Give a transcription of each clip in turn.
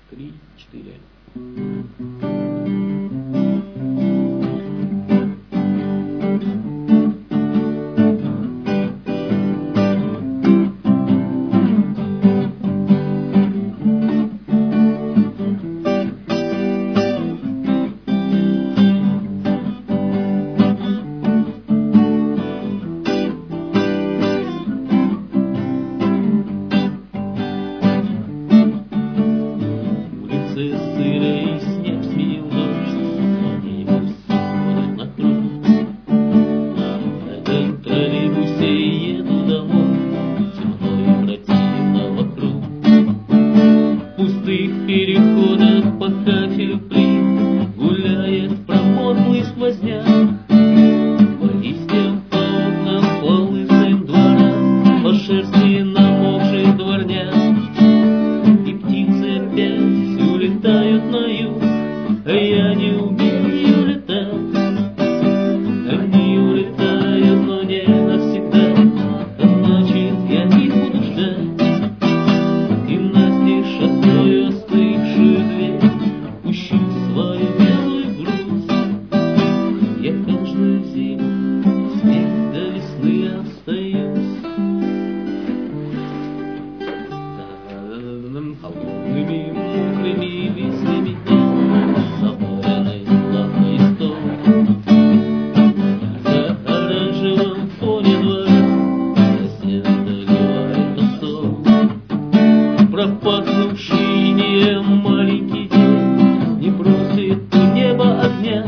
3, 4. Сырый снег сменил дождь, троллейбус смотрит на круг. На этом троллейбусе еду домой, темно и противно вокруг. В пустых переходах по кафелю плит гуляет промозглый сквозняк. По листьям, по окнам, по лысым дворам, по шерсти намокший дворняк. И птицы опять улетают на юг, а я не умею летать. Они улетают, но не навсегда, а значит я их буду ждать. И настежь открою остывшую дверь, пущу свою белую грусть. Я каждую зиму с ней до весны остаюсь. Холодными, мокрыми, весными днями, заморенный лавой стол. На оранжевом фоне двора сосед доливает посол. Пропахнувший инеем маленький день не просит у неба огня.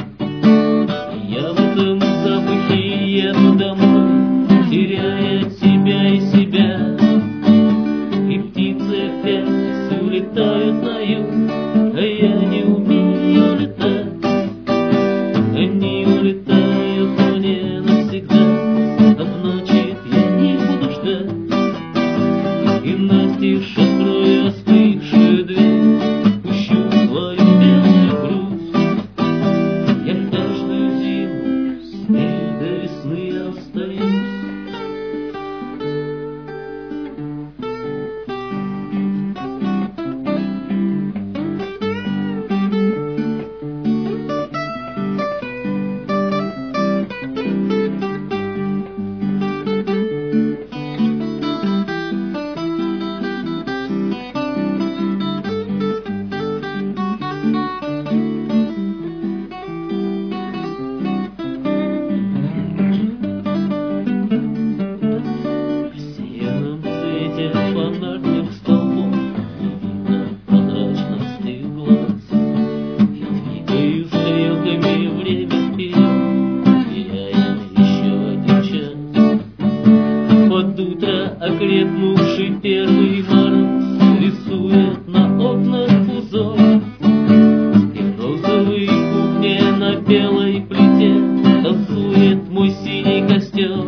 Я в этом запахе еду домой, теряя себя и себя. И птицы опять улетают на юг, а я не умею летать. Они улетают, но не навсегда, а значит я не буду ждать. И настежь открою остывшую дверь, пущу свою белую грусть. Я каждую зиму с ней до весны остаюсь. Фонарных столбов не видно прозрачно стых глаз. Я двигаю стрелками время вперед, теряя еще один час. Под утро окрепнувший первый мороз рисует на окнах узор. И розовый кухня на белой плите танцует мой синий костер.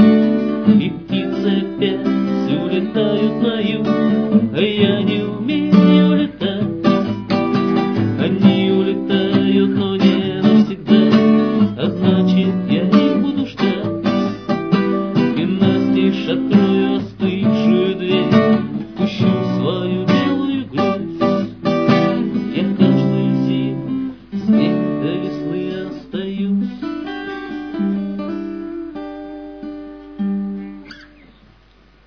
И птицы опять улетают на юг, а я не умею